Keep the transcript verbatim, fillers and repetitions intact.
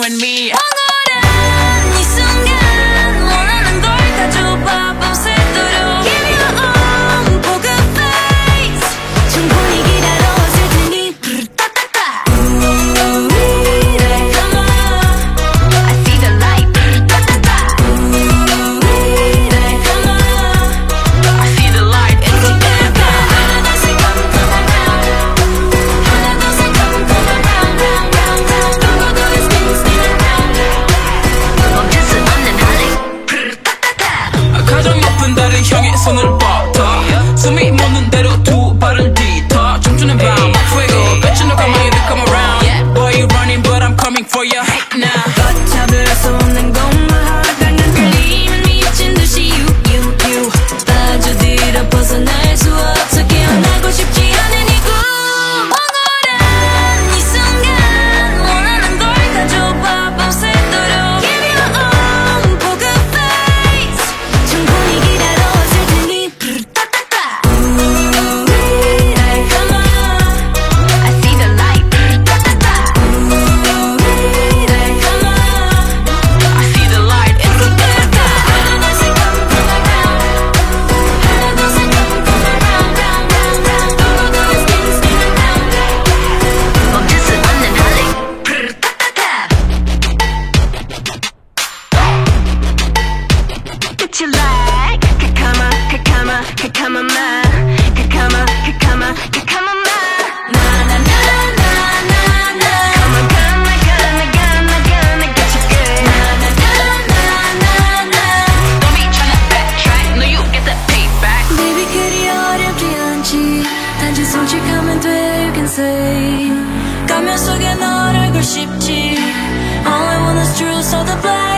you and me. 황홀한 이 순간 원하는 걸 가져봐 밤새도록 Give me your own poker face 충분히 기다려왔을 테니 따따따 Come on I see the light 따따따 Come on I see the light. It's a bad guy 하나 둘 셋 come come around 하나 둘 셋 come come around round round round 동고동을 spin spin around 멈출 수 없는 할리 따따따 가장 높은 달을 향해 손을 뻗어 숨이 멎는 대로 두 발을 디터 춤추는 밤 fuego Bet you know come on you come around Boy you running but I'm coming for you right now 걷잡을 수 없는 것만 강한 끌림은 미친 듯이 you you you 빠져들어 벗어날 수 없어 깨어나고 싶지 않은 이 꿈 황홀한 이 순간 원하는 걸 가져봐 밤새도록 Give me your own poker face 충분히 기다려왔을 테니 따따따 Come on I see the light 따따따 Come on I see the light. It's a bad guy 하나 둘 셋 come come around 하나 둘 셋 come come around round round round 동고동을 spin spin around 멈출 수 없는 할리 따따따 What you like? Kakama, kakama, kakama ma Kakama, kakama, kakama ma Na na na na na na Come on, gonna, gonna, gonna, gonna get you good Na na na na na na Don't be tryna backtrack No you get that payback Baby 그리 어렵지 않지 단지 솔직하면 돼 you can say 가면 속에 널 알고 싶지 All I want is truth so the black